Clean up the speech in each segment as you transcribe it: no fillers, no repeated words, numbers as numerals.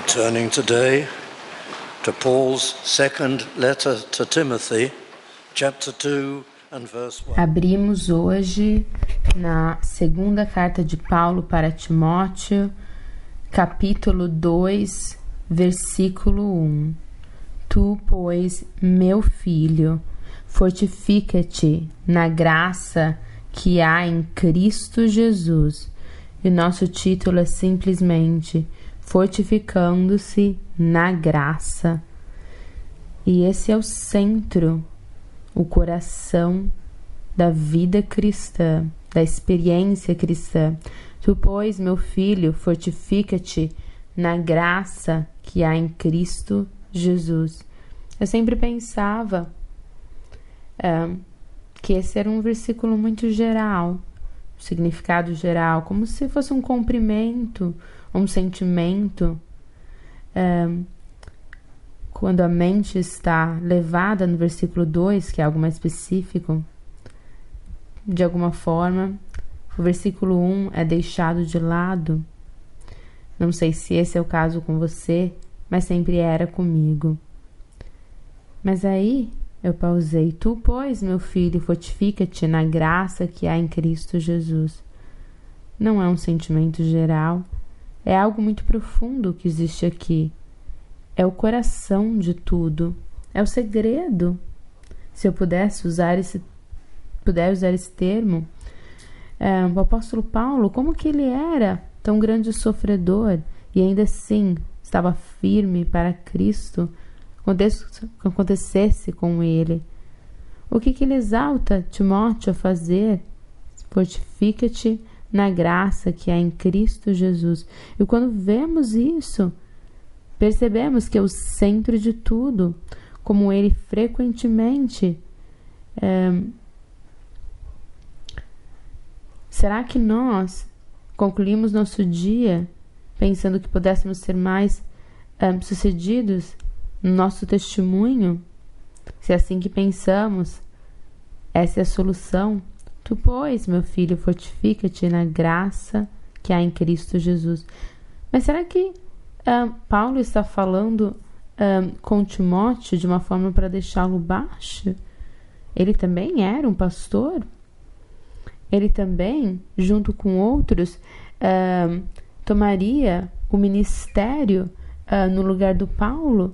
Turning today to Paul's second letter to Timothy, chapter 2 and verse 1. Abrimos hoje na segunda carta de Paulo para Timóteo, capítulo 2, versículo 1. Tu, pois, meu filho, fortifica-te na graça que há em Cristo Jesus. E nosso título é simplesmente Fortificando-se na graça. E esse é o centro, o coração da vida cristã, da experiência cristã. Tu, pois, meu filho, fortifica-te na graça que há em Cristo Jesus. Eu sempre pensava que esse era um versículo muito geral, significado geral, como se fosse um cumprimento, um sentimento. Quando a mente está levada no versículo 2, que é algo mais específico, de alguma forma, o versículo 1 é deixado de lado. Não sei se esse é o caso com você, mas sempre era comigo. Mas aí eu pausei. Tu, pois, meu filho, fortifica-te na graça que há em Cristo Jesus. Não é um sentimento geral, é algo muito profundo que existe aqui. É o coração de tudo, é o segredo. Se eu puder usar esse termo, o apóstolo Paulo, como que ele era tão grande sofredor e ainda assim estava firme para Cristo, acontecesse com ele. O que ele exalta Timóteo a fazer? Fortifica-te na graça que há em Cristo Jesus. E quando vemos isso, percebemos que é o centro de tudo, como ele frequentemente. Será que nós concluímos nosso dia pensando que pudéssemos ser mais sucedidos no nosso testemunho? Se é assim que pensamos, essa é a solução. Tu, pois, meu filho, fortifica-te na graça que há em Cristo Jesus. Mas será que Paulo está falando com Timóteo de uma forma para deixá-lo baixo? Ele também era um pastor? Ele também, junto com outros, tomaria o ministério no lugar do Paulo?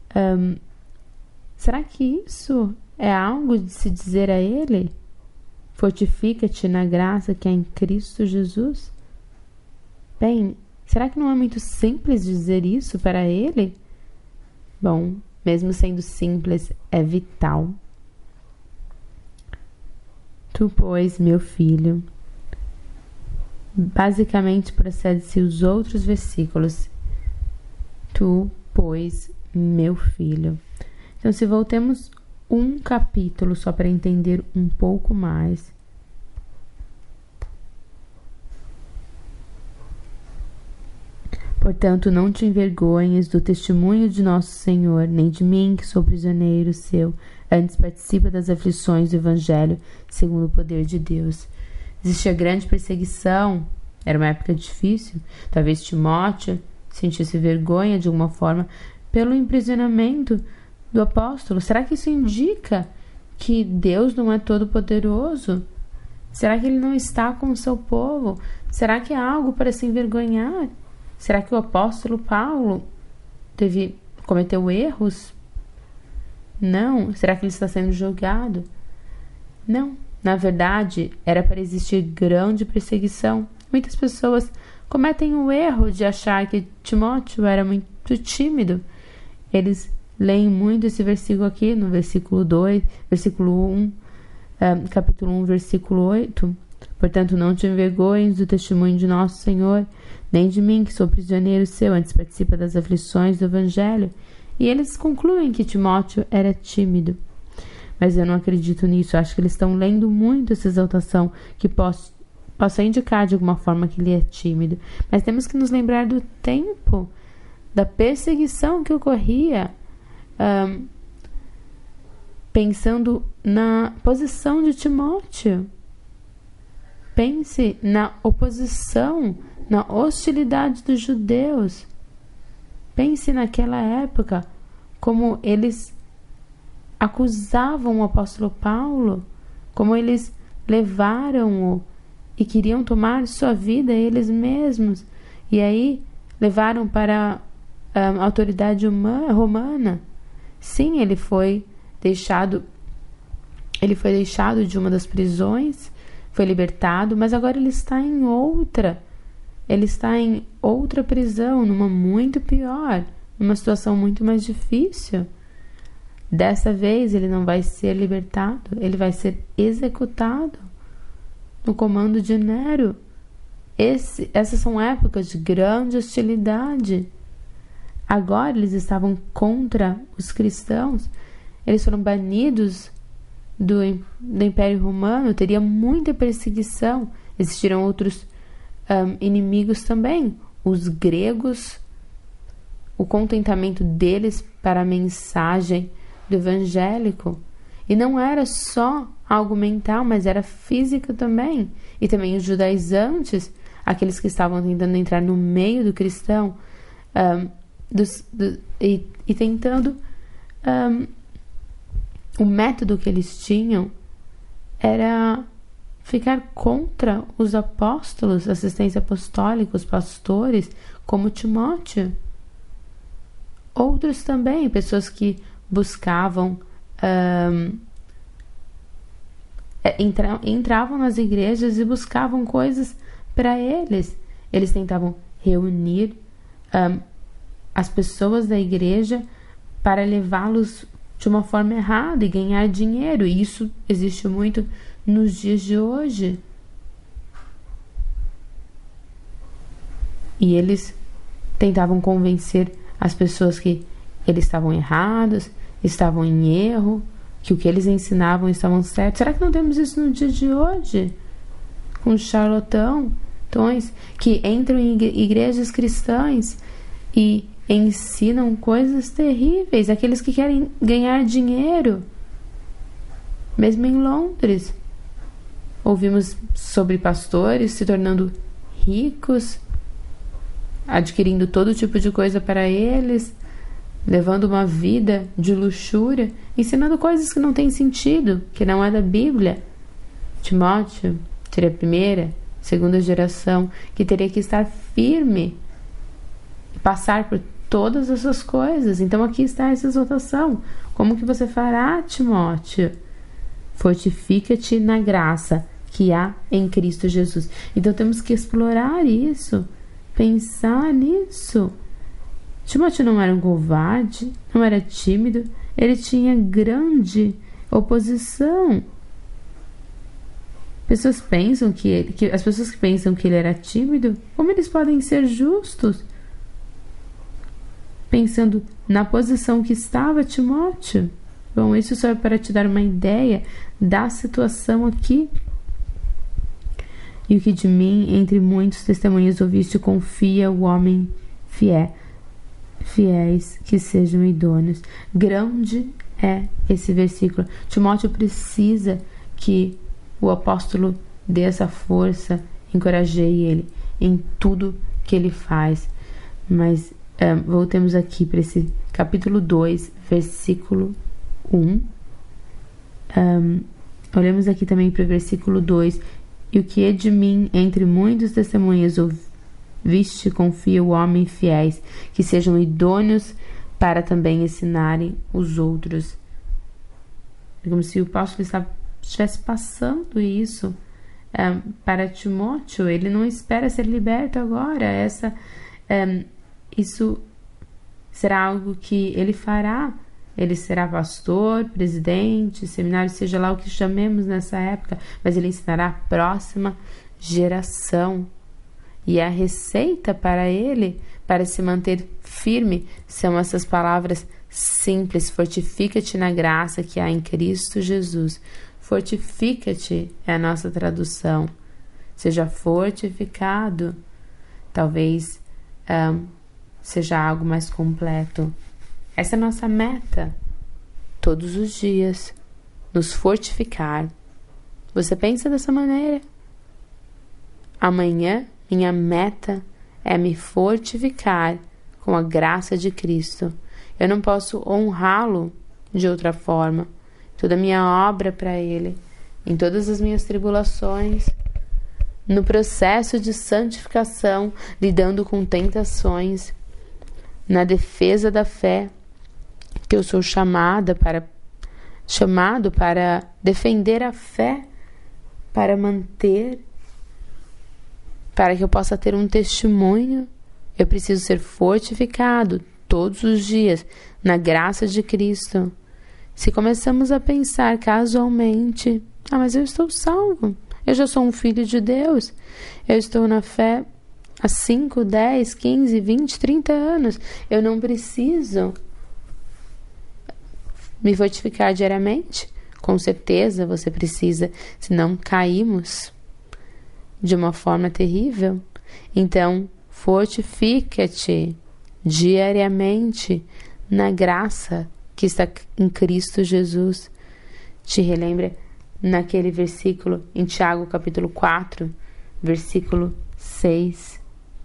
Será que isso é algo de se dizer a ele? Fortifica-te na graça que há em Cristo Jesus? Bem, será que não é muito simples dizer isso para ele? Bom, mesmo sendo simples, é vital. Tu, pois, meu filho. Basicamente, procede-se os outros versículos. Tu, pois, meu filho. Então, se voltemos um capítulo só para entender um pouco mais. Portanto, não te envergonhes do testemunho de nosso Senhor, nem de mim, que sou prisioneiro seu. Antes participa das aflições do Evangelho, segundo o poder de Deus. Existia grande perseguição, era uma época difícil. Talvez Timóteo sentisse vergonha de alguma forma pelo imprisionamento do apóstolo. Será que isso indica que Deus não é todo poderoso? Será que ele não está com o seu povo? Será que é algo para se envergonhar? Será que o apóstolo Paulo cometeu erros? Não. Será que ele está sendo julgado? Não. Na verdade, era para existir grande perseguição. Muitas pessoas cometem o erro de achar que Timóteo era muito tímido. Eles leem muito esse versículo aqui, no versículo 2, versículo 1, capítulo 1, versículo 8. Portanto, não te envergonhes do testemunho de nosso Senhor, nem de mim, que sou prisioneiro seu, antes participa das aflições do Evangelho. E eles concluem que Timóteo era tímido. Mas eu não acredito nisso. Eu acho que eles estão lendo muito essa exaltação, que possa indicar de alguma forma que ele é tímido. Mas temos que nos lembrar do tempo, da perseguição que ocorria, pensando na posição de Timóteo. Pense na oposição, na hostilidade dos judeus. Pense naquela época, como eles acusavam o apóstolo Paulo, como eles levaram-o e queriam tomar sua vida eles mesmos. E aí levaram para a autoridade romana. Sim, ele foi deixado de uma das prisões, foi libertado, mas agora ele está em outra. Ele está em outra prisão, numa muito pior, numa situação muito mais difícil. Dessa vez ele não vai ser libertado, ele vai ser executado no comando de Nero. Essas são épocas de grande hostilidade. Agora eles estavam contra os cristãos, eles foram banidos do Império Romano, teria muita perseguição. Existiram outros inimigos também, os gregos, o contentamento deles para a mensagem do evangélico. E não era só algo mental, mas era físico também. E também os judaizantes, aqueles que estavam tentando entrar no meio do cristão, e tentando... o método que eles tinham era ficar contra os apóstolos, assistência apostólica, os pastores, como Timóteo. Outros também, pessoas que buscavam, entravam nas igrejas e buscavam coisas para eles. Eles tentavam reunir as pessoas da igreja para levá-los de uma forma errada e ganhar dinheiro. E isso existe muito nos dias de hoje. E eles tentavam convencer as pessoas que eles estavam errados, estavam em erro, que o que eles ensinavam estavam certos. Será que não temos isso no dia de hoje? Com charlatões que entram em igrejas cristãs e ensinam coisas terríveis, aqueles que querem ganhar dinheiro. Mesmo em Londres, ouvimos sobre pastores se tornando ricos, adquirindo todo tipo de coisa para eles, levando uma vida de luxúria, ensinando coisas que não têm sentido, que não é da Bíblia. Timóteo seria a primeira, segunda geração que teria que estar firme e passar por todas essas coisas. Então aqui está essa exortação. Como que você fará, Timóteo? Fortifica-te na graça que há em Cristo Jesus. Então temos que explorar isso, pensar nisso. Timóteo não era um covarde, não era tímido, ele tinha grande oposição. Pessoas pensam as pessoas que pensam que ele era tímido, como eles podem ser justos? Pensando na posição que estava Timóteo. Bom, isso só é para te dar uma ideia da situação aqui. E o que de mim, entre muitos testemunhos ouviste, confia o homem fiéis que sejam idôneos. Grande é esse versículo. Timóteo precisa que o apóstolo dê essa força, encorajeie ele em tudo que ele faz. Mas voltemos aqui para esse capítulo 2, versículo 1. Olhemos aqui também para o versículo 2. E o que é de mim, entre muitos testemunhas ouviste, confia o homem fiéis, que sejam idôneos para também ensinarem os outros. É como se o apóstolo estivesse passando isso para Timóteo. Ele não espera ser liberto agora. Isso será algo que ele fará. Ele será pastor, presidente, seminário, seja lá o que chamemos nessa época, mas ele ensinará a próxima geração. E a receita para ele, para se manter firme, são essas palavras simples: fortifica-te na graça que há em Cristo Jesus. Fortifica-te é a nossa tradução. Seja fortificado. Talvez seja algo mais completo. Essa é a nossa meta. Todos os dias, nos fortificar. Você pensa dessa maneira? Amanhã, minha meta é me fortificar com a graça de Cristo. Eu não posso honrá-lo de outra forma. Toda a minha obra para Ele, em todas as minhas tribulações, no processo de santificação, lidando com tentações, na defesa da fé, que eu sou chamado para defender a fé, para manter, para que eu possa ter um testemunho. Eu preciso ser fortificado todos os dias na graça de Cristo. Se começamos a pensar casualmente, mas eu estou salvo, eu já sou um filho de Deus, eu estou na fé há 5, 10, 15, 20, 30 anos, eu não preciso me fortificar diariamente? Com certeza você precisa, senão caímos de uma forma terrível. Então, fortifica-te diariamente na graça que está em Cristo Jesus. Te relembra naquele versículo em Tiago capítulo 4, versículo 6.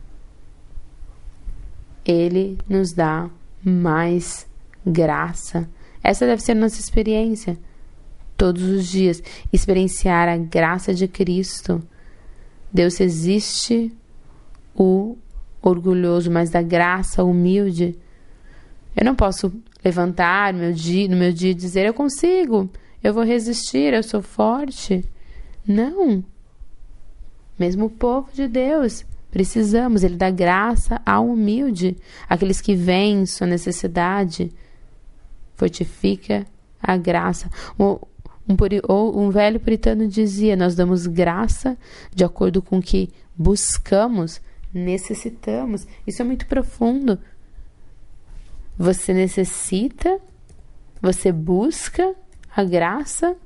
Ele nos dá mais graça. Essa deve ser a nossa experiência todos os dias, experienciar a graça de Cristo. Deus resiste o orgulhoso, mas dá graça ao humilde. Eu não posso levantar no meu dia e dizer, eu consigo, eu vou resistir, eu sou forte. Não. Mesmo o povo de Deus, precisamos. Ele dá graça ao humilde, aqueles que veem sua necessidade. Fortifica a graça. Um velho puritano dizia, nós damos graça de acordo com o que buscamos, necessitamos. Isso é muito profundo. Você necessita, você busca a graça,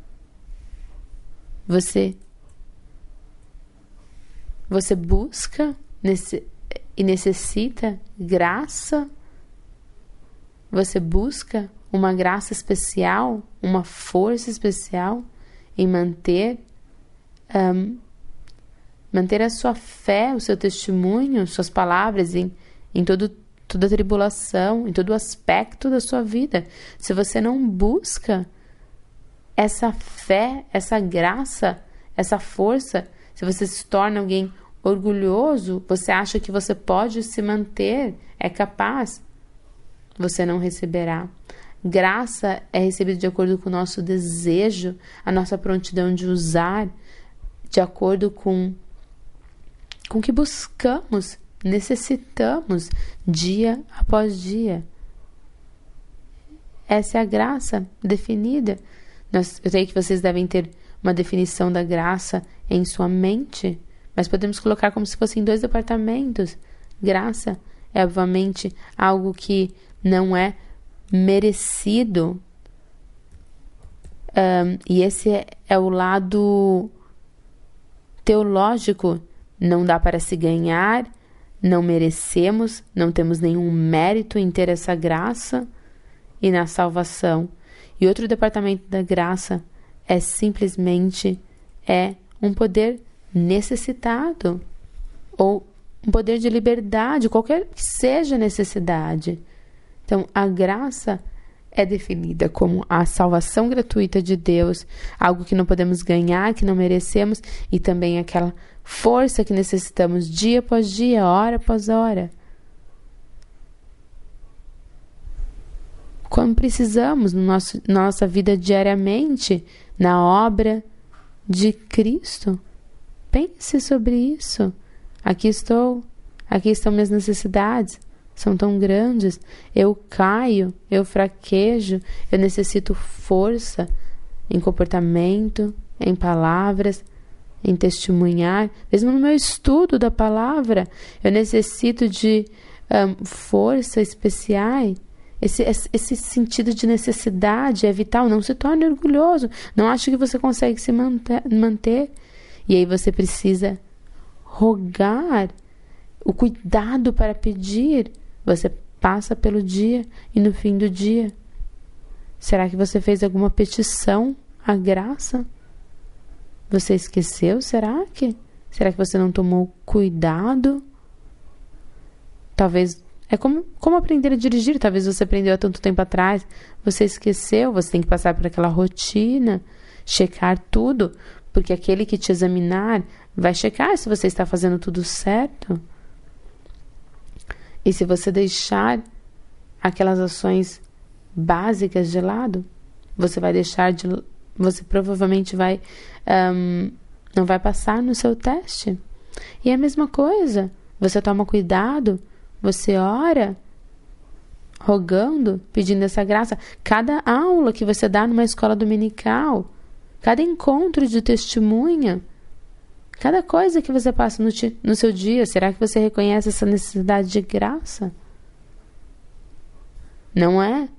você busca e necessita graça, você busca uma graça especial, uma força especial em manter a sua fé, o seu testemunho, suas palavras em toda a tribulação, em todo o aspecto da sua vida. Se você não busca essa fé, essa graça, essa força, se você se torna alguém orgulhoso, você acha que você pode se manter, é capaz, você não receberá. Graça é recebida de acordo com o nosso desejo, a nossa prontidão de usar, de acordo com o que buscamos, necessitamos, dia após dia. Essa é a graça definida. Eu sei que vocês devem ter uma definição da graça em sua mente, mas podemos colocar como se fossem 2 departamentos. Graça é, obviamente, algo que não é merecido, e esse é o lado teológico. Não dá para se ganhar, não merecemos, não temos nenhum mérito em ter essa graça e na salvação. E outro departamento da graça é simplesmente um poder necessitado, ou um poder de liberdade, qualquer que seja a necessidade. Então, a graça é definida como a salvação gratuita de Deus, algo que não podemos ganhar, que não merecemos, e também aquela força que necessitamos dia após dia, hora após hora. Como precisamos na nossa vida diariamente, na obra de Cristo. Pense sobre isso. Aqui estão minhas necessidades. São tão grandes, eu caio, eu fraquejo, eu necessito força em comportamento, em palavras, em testemunhar, mesmo no meu estudo da palavra, eu necessito de força especial. Esse sentido de necessidade é vital. Não se torne orgulhoso, não ache que você consegue se manter. E aí você precisa rogar, o cuidado para pedir. Você passa pelo dia e no fim do dia, será que você fez alguma petição à graça? Você esqueceu? Será que você não tomou cuidado? Talvez É como aprender a dirigir. Talvez você aprendeu há tanto tempo atrás, você esqueceu, você tem que passar por aquela rotina, checar tudo, porque aquele que te examinar vai checar se você está fazendo tudo certo. E se você deixar aquelas ações básicas de lado, você provavelmente não vai passar no seu teste. E é a mesma coisa, você toma cuidado, você ora, rogando, pedindo essa graça. Cada aula que você dá numa escola dominical, cada encontro de testemunha, cada coisa que você passa no seu dia, será que você reconhece essa necessidade de graça? Não é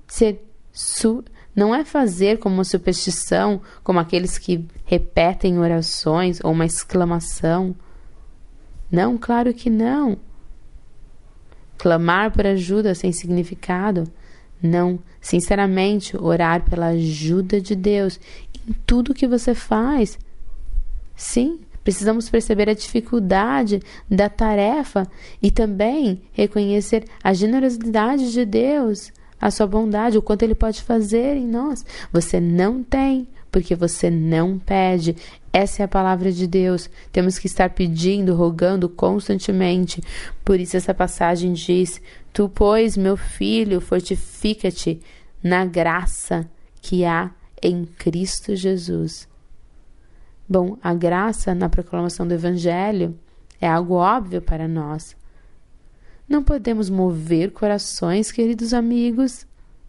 fazer como uma superstição, como aqueles que repetem orações ou uma exclamação. Não, claro que não. Clamar por ajuda sem significado. Não, sinceramente, orar pela ajuda de Deus em tudo que você faz. Sim, precisamos perceber a dificuldade da tarefa e também reconhecer a generosidade de Deus, a sua bondade, o quanto Ele pode fazer em nós. Você não tem, porque você não pede. Essa é a palavra de Deus. Temos que estar pedindo, rogando constantemente. Por isso essa passagem diz: Tu, pois, meu filho, fortifica-te na graça que há em Cristo Jesus. Bom, a graça na proclamação do Evangelho é algo óbvio para nós. Não podemos mover corações, queridos amigos.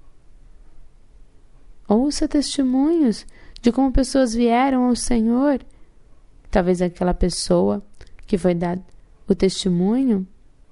Ouça testemunhos de como pessoas vieram ao Senhor. Talvez aquela pessoa que foi dar o testemunho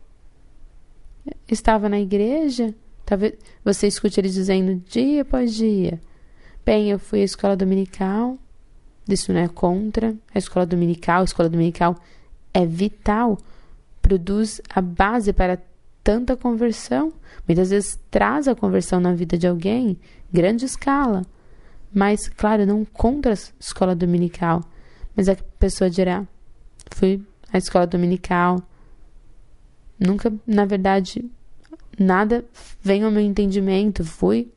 estava na igreja. Talvez você escute ele dizendo dia após dia: bem, eu fui à escola dominical. Isso não é contra a escola dominical. A escola dominical é vital, produz a base para tanta conversão. Muitas vezes traz a conversão na vida de alguém, grande escala. Mas, claro, não contra a escola dominical. Mas a pessoa dirá: fui à escola dominical. Nunca, na verdade, nada vem ao meu entendimento. Fui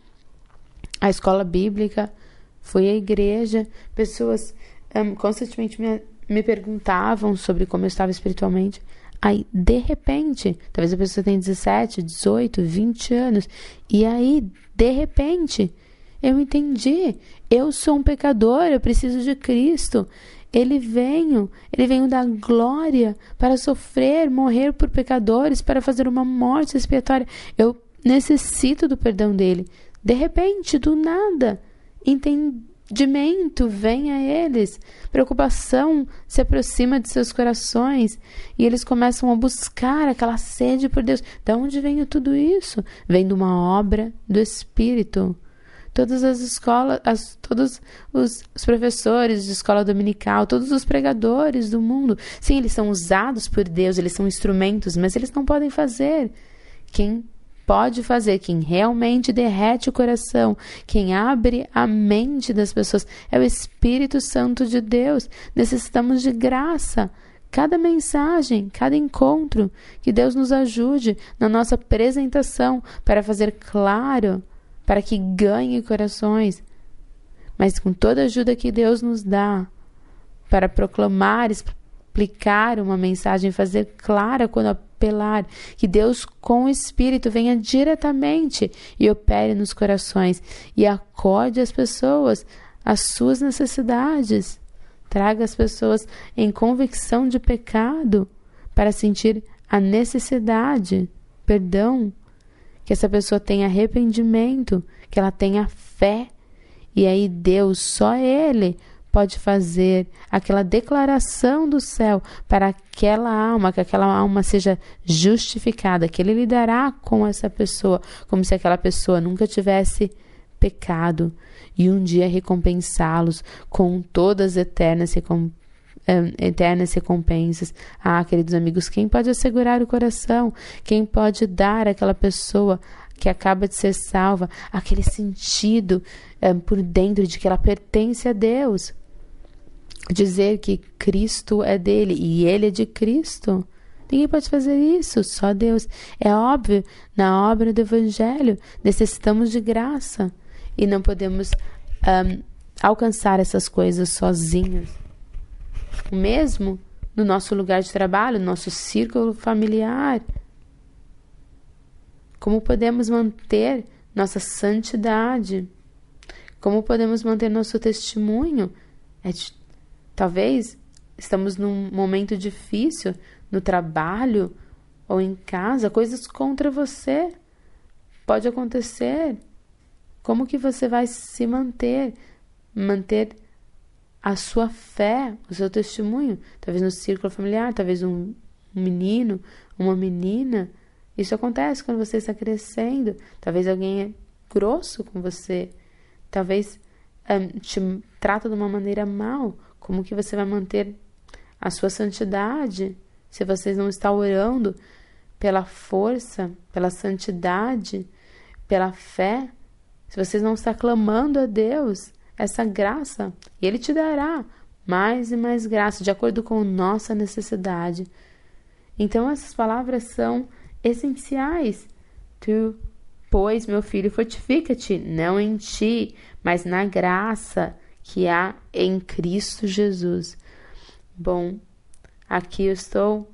à escola bíblica, fui à igreja. Pessoas constantemente me perguntavam sobre como eu estava espiritualmente. Aí, de repente, talvez a pessoa tenha 17, 18, 20 anos. E aí, de repente, eu entendi. Eu sou um pecador, eu preciso de Cristo. Ele veio da glória para sofrer, morrer por pecadores, para fazer uma morte expiatória. Eu necessito do perdão dele. De repente, do nada, entendimento vem a eles, preocupação se aproxima de seus corações e eles começam a buscar aquela sede por Deus. De onde vem tudo isso? Vem de uma obra do Espírito. Todas as escolas, todos os professores de escola dominical, todos os pregadores do mundo, sim, eles são usados por Deus, eles são instrumentos, mas eles não podem fazer. Quem pode fazer, quem realmente derrete o coração, quem abre a mente das pessoas, é o Espírito Santo de Deus. Necessitamos de graça. Cada mensagem, cada encontro, que Deus nos ajude na nossa apresentação para fazer claro, para que ganhe corações, mas com toda a ajuda que Deus nos dá para proclamar, explicar uma mensagem, fazer clara quando apelar, que Deus com o Espírito venha diretamente e opere nos corações e acorde as pessoas às suas necessidades, traga as pessoas em convicção de pecado para sentir a necessidade, perdão, que essa pessoa tenha arrependimento, que ela tenha fé. E aí Deus, só Ele, pode fazer aquela declaração do céu para aquela alma, que aquela alma seja justificada, que Ele lidará com essa pessoa, como se aquela pessoa nunca tivesse pecado, e um dia recompensá-los com todas as eternas recompensas. Ah, queridos amigos, quem pode assegurar o coração? Quem pode dar àquela pessoa que acaba de ser salva aquele sentido por dentro de que ela pertence a Deus? Dizer que Cristo é dele e ele é de Cristo. Ninguém pode fazer isso, só Deus. É óbvio, na obra do Evangelho, necessitamos de graça e não podemos alcançar essas coisas sozinhos. O mesmo no nosso lugar de trabalho, no nosso círculo familiar. Como podemos manter nossa santidade? Como podemos manter nosso testemunho? Talvez estamos num momento difícil no trabalho ou em casa, coisas contra você. Pode acontecer. Como que você vai se manter? Manter a sua fé, o seu testemunho. Talvez no círculo familiar, talvez um menino, uma menina. Isso acontece quando você está crescendo. Talvez alguém é grosso com você. Talvez te trata de uma maneira mal. Como que você vai manter a sua santidade se você não está orando pela força, pela santidade, pela fé? Se você não está clamando a Deus essa graça, e Ele te dará mais e mais graça, de acordo com nossa necessidade. Então essas palavras são essenciais. Tu, pois, meu filho, fortifica-te, não em ti, mas na graça que há em Cristo Jesus. Bom, aqui eu estou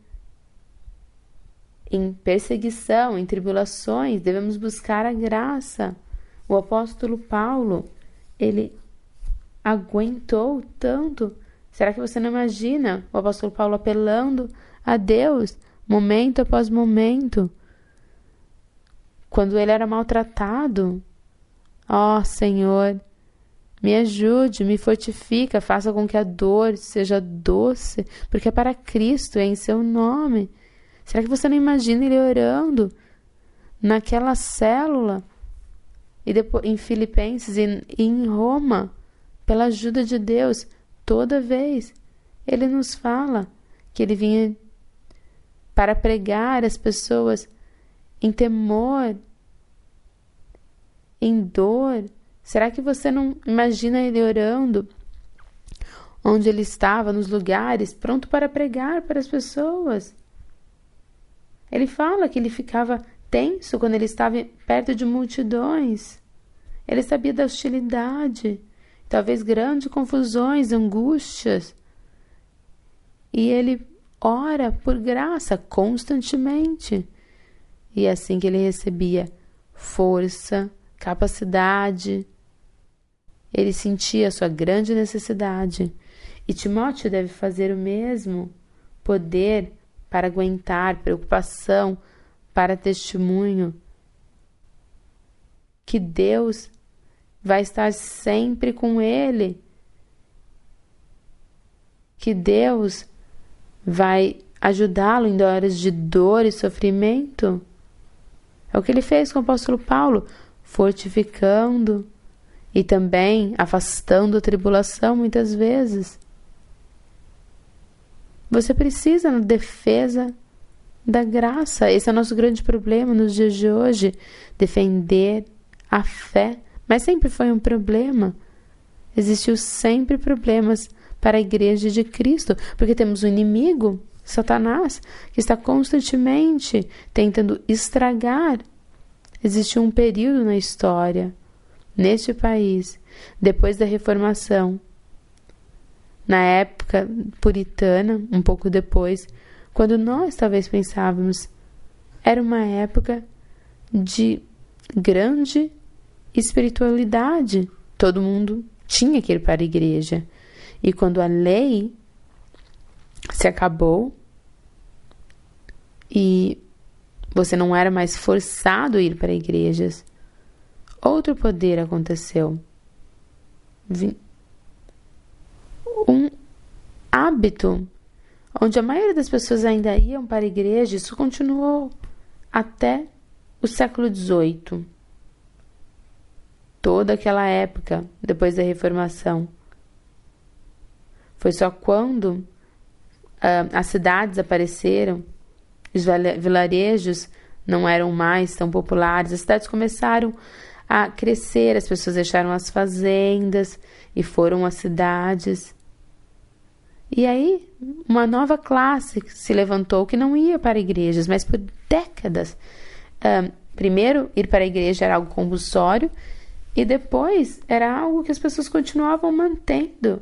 em perseguição, em tribulações, devemos buscar a graça. O apóstolo Paulo, ele aguentou tanto. Será que você não imagina o apóstolo Paulo apelando a Deus, momento após momento, quando ele era maltratado? Ó Senhor, me ajude, me fortifica, faça com que a dor seja doce, porque é para Cristo, é em seu nome. Será que você não imagina ele orando naquela célula, e depois em Filipenses e em Roma, pela ajuda de Deus? Toda vez ele nos fala que ele vinha para pregar as pessoas em temor, em dor. Será que você não imagina ele orando onde ele estava, nos lugares, pronto para pregar para as pessoas? Ele fala que ele ficava tenso quando ele estava perto de multidões. Ele sabia da hostilidade, talvez grandes confusões, angústias. E ele ora por graça constantemente. E é assim que ele recebia força, capacidade. Ele sentia a sua grande necessidade. E Timóteo deve fazer o mesmo. Poder para aguentar, preocupação para testemunho. Que Deus vai estar sempre com ele. Que Deus vai ajudá-lo em horas de dor e sofrimento. É o que ele fez com o apóstolo Paulo, fortificando e também afastando a tribulação muitas vezes. Você precisa na defesa da graça. Esse é o nosso grande problema nos dias de hoje, defender a fé. Mas sempre foi um problema. Existiu sempre problemas para a igreja de Cristo, porque temos um inimigo, Satanás, que está constantemente tentando estragar. Existiu um período na história, neste país, depois da Reformação, na época puritana, um pouco depois, quando nós talvez pensávamos, era uma época de grande espiritualidade. Todo mundo tinha que ir para a igreja. E quando a lei se acabou e você não era mais forçado a ir para igrejas, outro poder aconteceu. Um hábito onde a maioria das pessoas ainda iam para a igreja. Isso continuou até o século XVIII. Toda aquela época, depois da Reformação. Foi só quando as cidades apareceram, os vilarejos não eram mais tão populares, as cidades começaram a crescer, as pessoas deixaram as fazendas e foram às cidades. E aí, uma nova classe se levantou que não ia para igrejas, mas por décadas. Primeiro, ir para a igreja era algo compulsório, e depois era algo que as pessoas continuavam mantendo.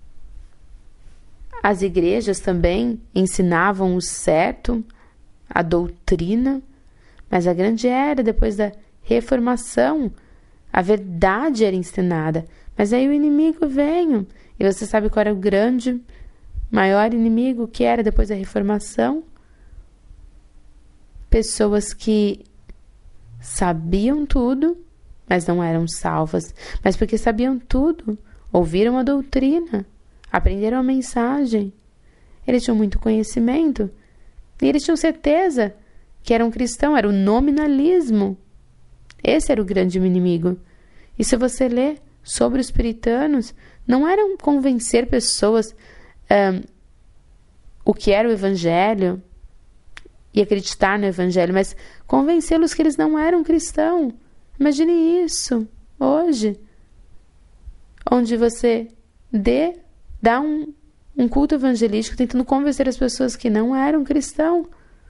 As igrejas também ensinavam o certo, a doutrina, mas a grande era, depois da reformação, a verdade era ensinada. Mas aí o inimigo veio, e você sabe qual era o grande, maior inimigo que era depois da reformação? Pessoas que sabiam tudo, mas não eram salvas. Mas porque sabiam tudo, ouviram a doutrina, aprenderam a mensagem. Eles tinham muito conhecimento. E eles tinham certeza que eram cristãos. Era o nominalismo. Esse era o grande inimigo. E se você lê sobre os puritanos, não eram convencer pessoas o que era o evangelho e acreditar no evangelho, mas convencê-los que eles não eram cristãos. Imagine isso hoje, onde você dá um culto evangelístico tentando convencer as pessoas que não eram cristãos.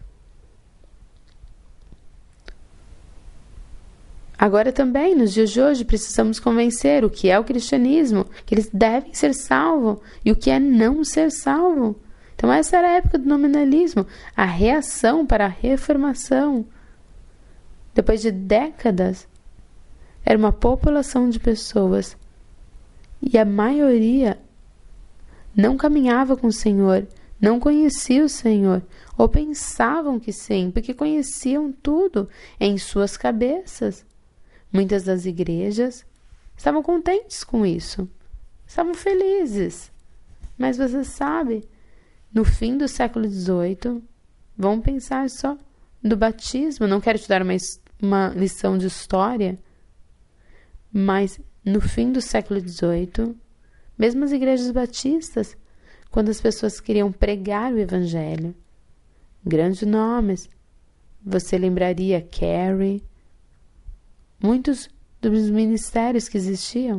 Agora também, nos dias de hoje, precisamos convencer o que é o cristianismo, que eles devem ser salvos, e o que é não ser salvo. Então essa era a época do nominalismo, a reação para a reformação. Depois de décadas, era uma população de pessoas, e a maioria não caminhava com o Senhor, não conhecia o Senhor, ou pensavam que sim, porque conheciam tudo em suas cabeças. Muitas das igrejas estavam contentes com isso, estavam felizes. Mas você sabe, no fim do século XVIII, vamos pensar só do batismo. Não quero te dar uma lição de história, mas no fim do século XVIII, mesmo as igrejas batistas, quando as pessoas queriam pregar o evangelho, grandes nomes, você lembraria Carey, muitos dos ministérios que existiam,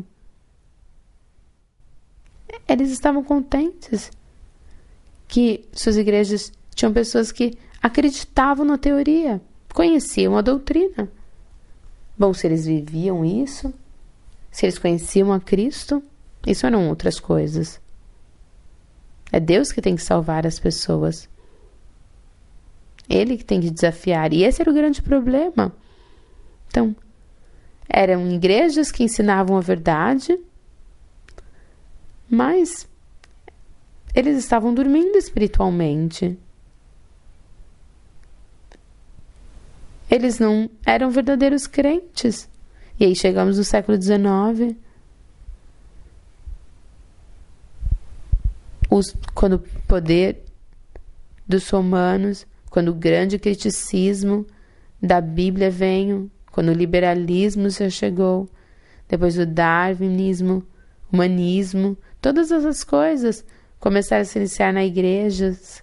eles estavam contentes que suas igrejas tinham pessoas que acreditavam na teoria, conheciam a doutrina. Bom, se eles viviam isso, se eles conheciam a Cristo, isso eram outras coisas. É Deus que tem que salvar as pessoas. Ele que tem que desafiar. E esse era o grande problema. Então, eram igrejas que ensinavam a verdade, mas eles estavam dormindo espiritualmente. Eles não eram verdadeiros crentes. E aí chegamos no século XIX, quando o poder dos romanos, quando o grande criticismo da Bíblia veio, quando o liberalismo já chegou, depois o darwinismo, humanismo, todas essas coisas começaram a se iniciar nas igrejas.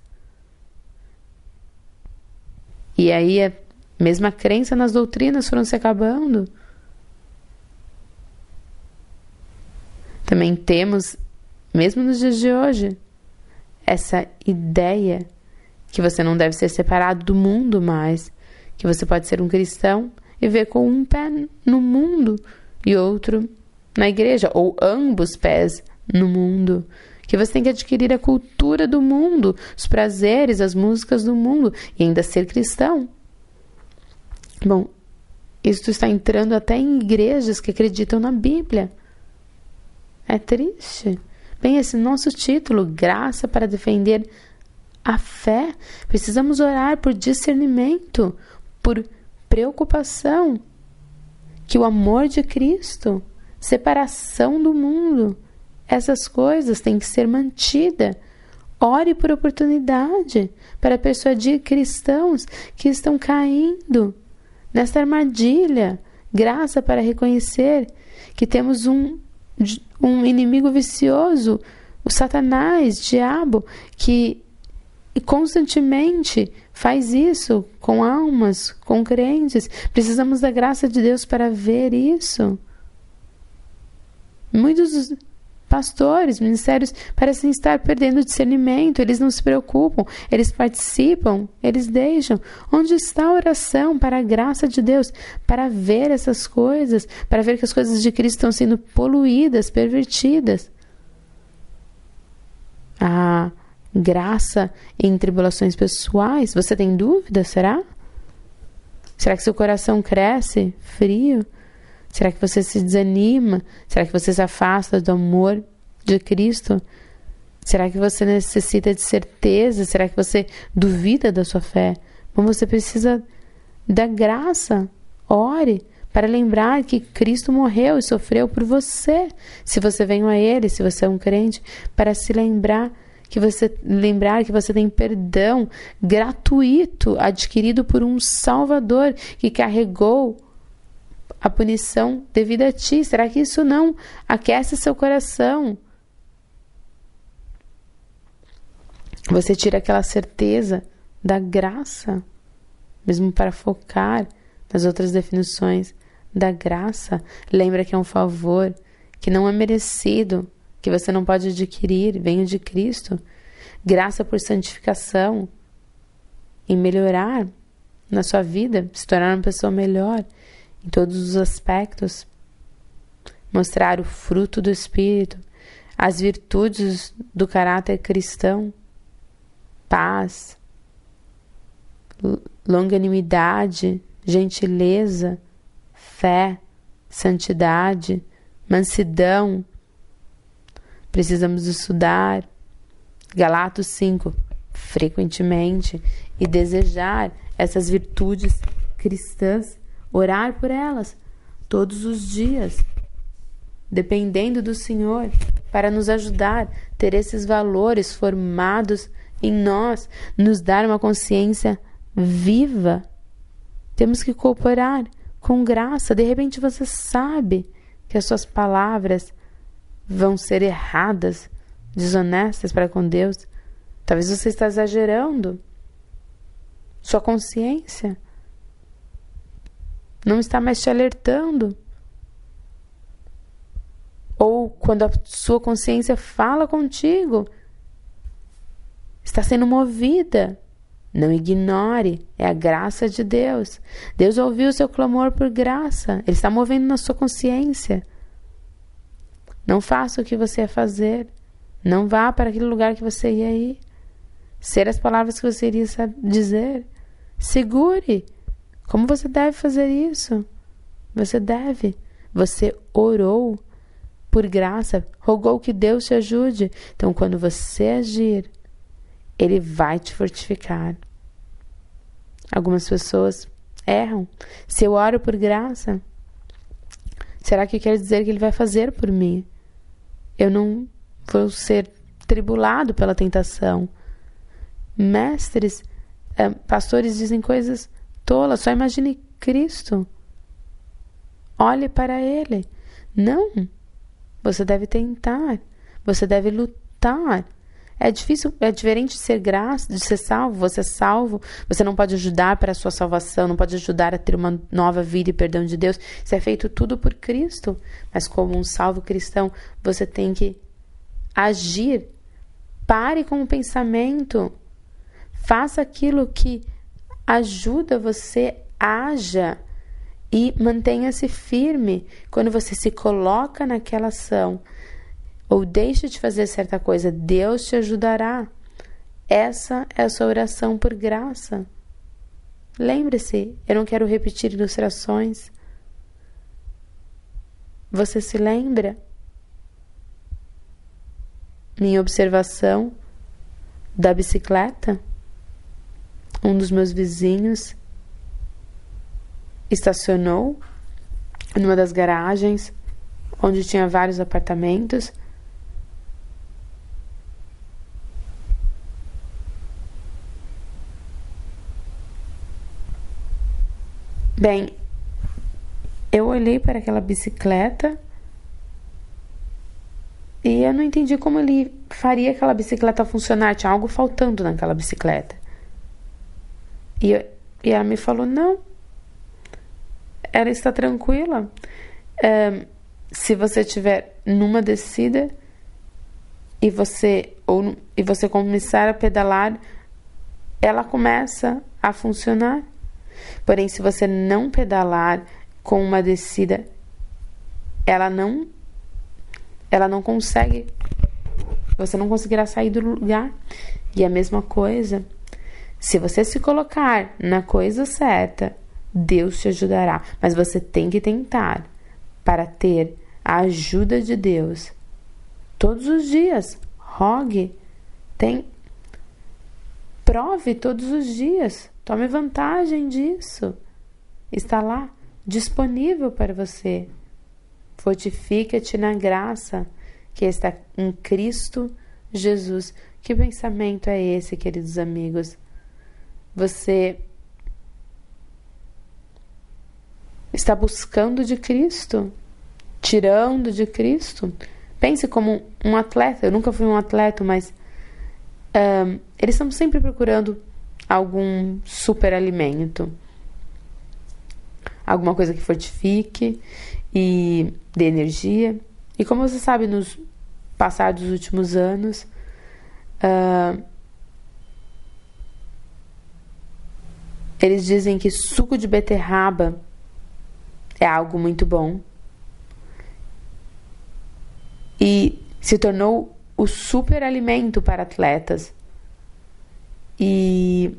E aí a mesma crença nas doutrinas foram se acabando. Também temos, mesmo nos dias de hoje, essa ideia que você não deve ser separado do mundo mais, que você pode ser um cristão e ver com um pé no mundo e outro na igreja, ou ambos pés no mundo, que você tem que adquirir a cultura do mundo, os prazeres, as músicas do mundo e ainda ser cristão. Bom, isso está entrando até em igrejas que acreditam na Bíblia. É triste. Bem, esse nosso título, Graça para Defender a Fé, precisamos orar por discernimento, por preocupação, que o amor de Cristo, separação do mundo, essas coisas têm que ser mantidas. Ore por oportunidade para persuadir cristãos que estão caindo nessa armadilha. Graça para reconhecer que temos um inimigo vicioso, o Satanás, o diabo, que constantemente faz isso com almas, com crentes. Precisamos da graça de Deus para ver isso. Muitos pastores, ministérios parecem estar perdendo discernimento, eles não se preocupam, eles participam, eles deixam. Onde está a oração para a graça de Deus? Para ver essas coisas, para ver que as coisas de Cristo estão sendo poluídas, pervertidas. A graça em tribulações pessoais, você tem dúvida, será? Será que seu coração cresce frio? Será que você se desanima? Será que você se afasta do amor de Cristo? Será que você necessita de certeza? Será que você duvida da sua fé? Bom, você precisa da graça. Ore para lembrar que Cristo morreu e sofreu por você. Se você veio a Ele, se você é um crente, para se lembrar que você tem perdão gratuito adquirido por um Salvador que carregou a punição devida a ti. Será que isso não aquece seu coração? Você tira aquela certeza da graça, mesmo para focar nas outras definições da graça. Lembra que é um favor que não é merecido, que você não pode adquirir, vem de Cristo. Graça por santificação, em melhorar na sua vida, se tornar uma pessoa melhor em todos os aspectos, mostrar o fruto do Espírito, as virtudes do caráter cristão, paz, longanimidade, gentileza, fé, santidade, mansidão. Precisamos estudar Galatas 5 frequentemente e desejar essas virtudes cristãs, orar por elas todos os dias, dependendo do Senhor, para nos ajudar a ter esses valores formados em nós, nos dar uma consciência viva. Temos que cooperar com graça. De repente você sabe que as suas palavras vão ser erradas, desonestas para com Deus. Talvez você está exagerando. Sua consciência não está mais te alertando. Ou quando a sua consciência fala contigo, está sendo movida. Não ignore, é a graça de Deus. Deus ouviu o seu clamor por graça. Ele está movendo na sua consciência. Não faça o que você ia fazer. Não vá para aquele lugar que você ia ir. Ser as palavras que você iria dizer. Segure. Como você deve fazer isso? Você deve. Você orou por graça, rogou que Deus te ajude. Então, quando você agir, Ele vai te fortificar. Algumas pessoas erram. Se eu oro por graça, será que quer dizer que Ele vai fazer por mim? Eu não vou ser tribulado pela tentação. Mestres, pastores dizem coisas tolas. Só imagine Cristo. Olhe para Ele. Não. Você deve tentar. Você deve lutar. É difícil, é diferente de ser graça, de ser salvo. Você é salvo, você não pode ajudar para a sua salvação, não pode ajudar a ter uma nova vida e perdão de Deus. Isso é feito tudo por Cristo. Mas como um salvo cristão, você tem que agir. Pare com o pensamento. Faça aquilo que ajuda você, haja e mantenha-se firme. Quando você se coloca naquela ação ou deixa de fazer certa coisa, Deus te ajudará. Essa é a sua oração por graça. Lembre-se, eu não quero repetir ilustrações. Você se lembra? Minha observação da bicicleta. Um dos meus vizinhos estacionou numa das garagens onde tinha vários apartamentos. Bem, eu olhei para aquela bicicleta e eu não entendi como ele faria aquela bicicleta funcionar. Tinha algo faltando naquela bicicleta. E ela me falou, não, ela está tranquila. Se você estiver numa descida e você começar a pedalar, ela começa a funcionar. Porém, se você não pedalar com uma descida, ela não consegue, você não conseguirá sair do lugar. E a mesma coisa, se você se colocar na coisa certa, Deus te ajudará. Mas você tem que tentar para ter a ajuda de Deus. Todos os dias, rogue, prove todos os dias. Tome vantagem disso. Está lá, disponível para você. Fortifica-te na graça que está em Cristo Jesus. Que pensamento é esse, queridos amigos? Você está buscando de Cristo, tirando de Cristo. Pense como um atleta. Eu nunca fui um atleta, mas eles estão sempre procurando algum superalimento, alguma coisa que fortifique e dê energia. E como você sabe, nos passados últimos anos, eles dizem que suco de beterraba é algo muito bom e se tornou o superalimento para atletas. E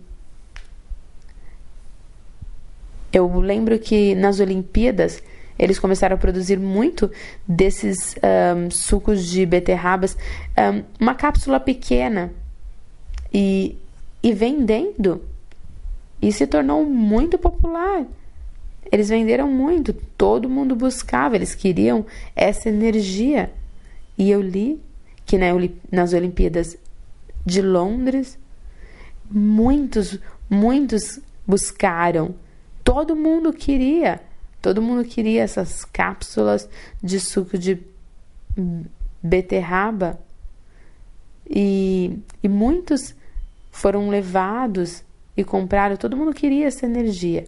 eu lembro que nas Olimpíadas eles começaram a produzir muito desses sucos de beterrabas, uma cápsula pequena, e vendendo. E se tornou muito popular. Eles venderam muito, todo mundo buscava, eles queriam essa energia. E eu li que nas Olimpíadas de Londres, muitos buscaram. Todo mundo queria essas cápsulas de suco de beterraba. E muitos foram levados e compraram. Todo mundo queria essa energia.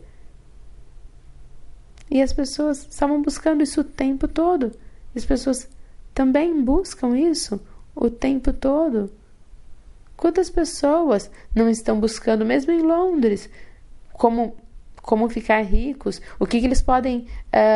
E as pessoas estavam buscando isso o tempo todo. As pessoas também buscam isso o tempo todo. Quantas pessoas não estão buscando, mesmo em Londres, como ficar ricos? O que eles podem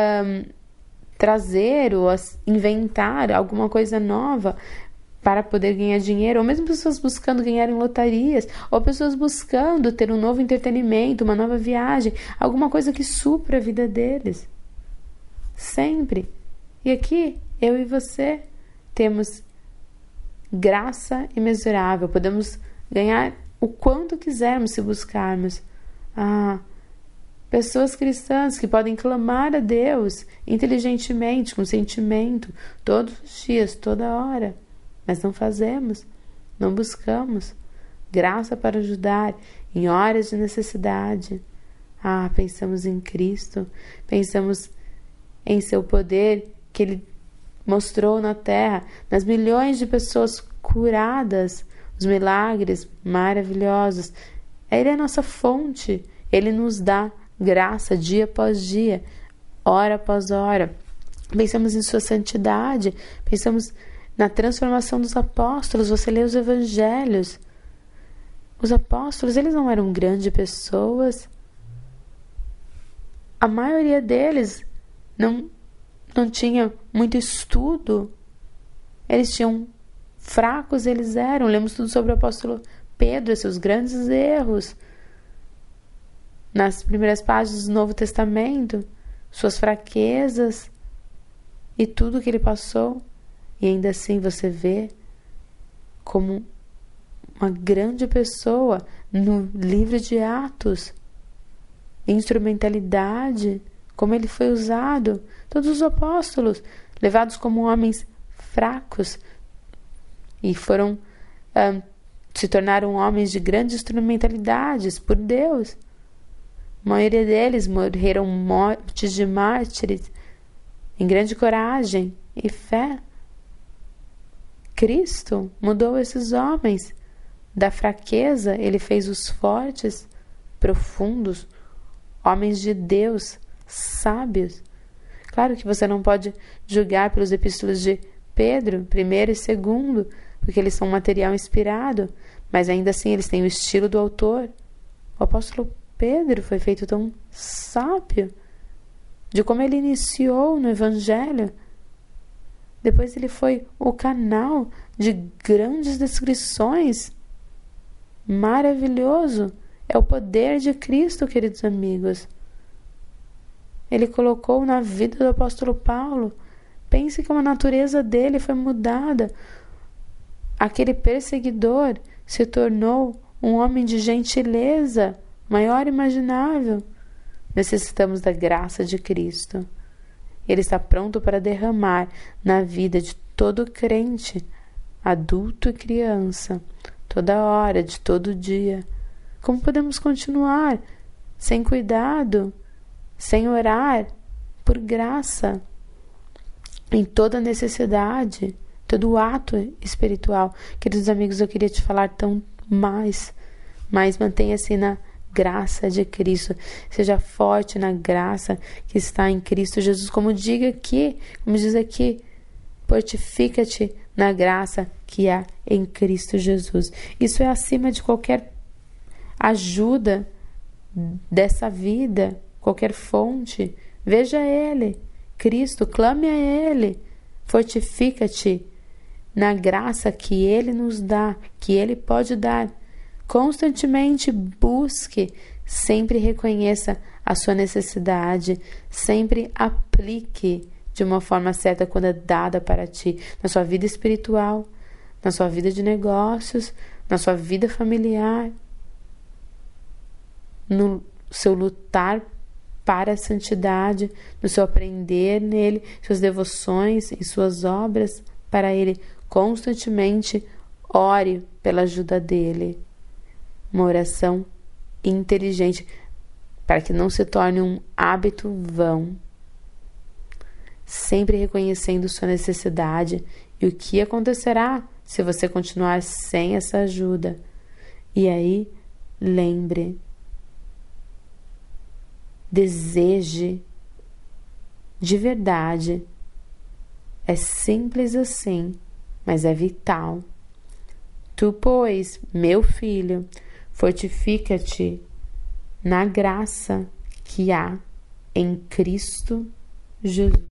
trazer ou inventar alguma coisa nova para poder ganhar dinheiro? Ou mesmo pessoas buscando ganhar em lotarias, ou pessoas buscando ter um novo entretenimento, uma nova viagem, alguma coisa que supra a vida deles. Sempre. E aqui, eu e você temos graça imensurável. Podemos ganhar o quanto quisermos se buscarmos. Pessoas cristãs que podem clamar a Deus inteligentemente, com sentimento, todos os dias, toda hora. Mas não fazemos, não buscamos graça para ajudar em horas de necessidade. Pensamos em Cristo, pensamos em seu poder que Ele mostrou na terra, nas milhões de pessoas curadas, os milagres maravilhosos. Ele é a nossa fonte, Ele nos dá graça dia após dia, hora após hora. Pensamos em sua santidade, pensamos na transformação dos apóstolos. Você lê os evangelhos. Os apóstolos, eles não eram grandes pessoas. A maioria deles não tinha muito estudo. Eles tinham fracos, eles eram. Lemos tudo sobre o apóstolo Pedro, seus grandes erros. Nas primeiras páginas do Novo Testamento, suas fraquezas e tudo que ele passou. E ainda assim você vê como uma grande pessoa no livro de Atos. Instrumentalidade, como ele foi usado. Todos os apóstolos, levados como homens fracos, e se tornaram homens de grandes instrumentalidades por Deus. A maioria deles morreram mortes de mártires em grande coragem e fé. Cristo mudou esses homens. Da fraqueza, Ele fez os fortes, profundos, homens de Deus, sábios. Claro que você não pode julgar pelos epístolas de Pedro, 1º e 2º, porque eles são material inspirado, mas ainda assim eles têm o estilo do autor. O apóstolo Pedro foi feito tão sábio de como ele iniciou no Evangelho. Depois ele foi o canal de grandes descrições. Maravilhoso! É o poder de Cristo, queridos amigos. Ele colocou na vida do apóstolo Paulo. Pense que a natureza dele foi mudada. Aquele perseguidor se tornou um homem de gentileza, maior imaginável. Necessitamos da graça de Cristo. Ele está pronto para derramar na vida de todo crente, adulto e criança, toda hora, de todo dia. Como podemos continuar sem cuidado, sem orar por graça, em toda necessidade, todo ato espiritual? Queridos amigos, eu queria te falar tão mais, mas mantenha-se na graça de Cristo. Seja forte na graça que está em Cristo Jesus. Como diz aqui, fortifica-te na graça que há em Cristo Jesus. Isso é acima de qualquer ajuda dessa vida, qualquer fonte. Veja Ele, Cristo, clame a Ele. Fortifica-te na graça que Ele nos dá, que Ele pode dar. Constantemente busque, sempre reconheça a sua necessidade, sempre aplique de uma forma certa quando é dada para ti, na sua vida espiritual, na sua vida de negócios, na sua vida familiar, no seu lutar para a santidade, no seu aprender nele, suas devoções e suas obras para ele. Constantemente ore pela ajuda dele. Uma oração inteligente, para que não se torne um hábito vão. Sempre reconhecendo sua necessidade e o que acontecerá se você continuar sem essa ajuda. E aí, lembre, deseje de verdade. É simples assim, mas é vital. Tu, pois, meu filho, fortifica-te na graça que há em Cristo Jesus.